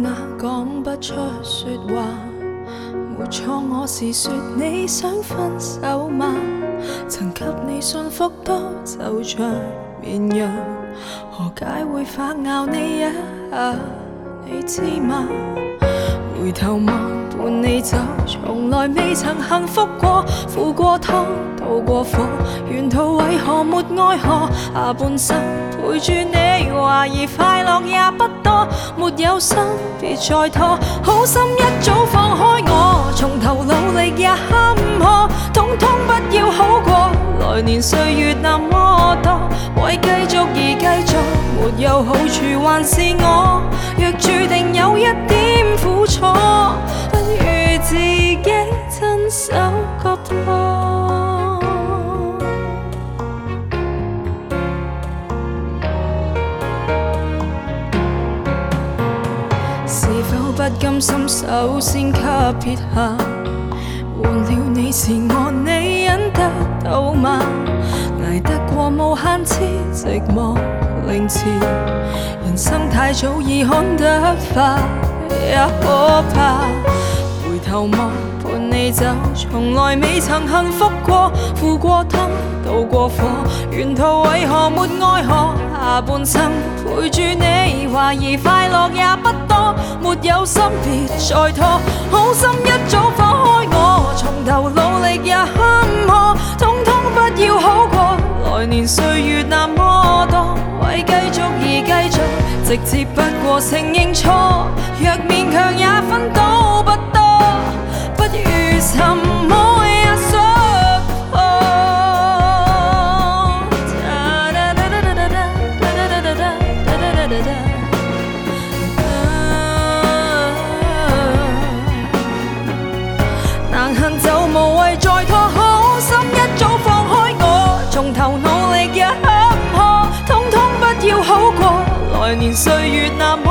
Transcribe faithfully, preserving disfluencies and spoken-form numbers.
那講不出說話，沒錯，我是說你想分手嗎？曾給你信福都就像綿羊，何解會反咬你一下？你知嗎？回頭望伴你走，從來未曾幸福過，付過湯，渡過火，沿途為何沒愛河？下半生陪住你，懷疑快樂也不多，沒有心別再拖，好心一早放開我，從頭努力也坎坷，統統不要好過，來年歲月那麼多，為繼續而繼續，沒有好處還是我，若注定有一點苦楚，不如自己親手割破。是否不甘心首先給撇下，換了你是我，你忍得到嗎？捱得過無限次寂寞凌遲，人生太早已看得化，也可怕。回頭望伴你走，從來未曾幸福過，付過湯，渡過火，沿途為何沒愛河？下半生陪住你，懷疑快樂也不多，沒有心別再拖，好心一早放開我，從頭努力也坎坷，統統不要好過，來年歲月那麼多，為繼續而繼續，直接不過承認錯，若勉強也分到不多，不如什麼也說破。難行就無謂再拖，好心一早放開我，從頭努力也坎坷，統統不要好過，來年歲月那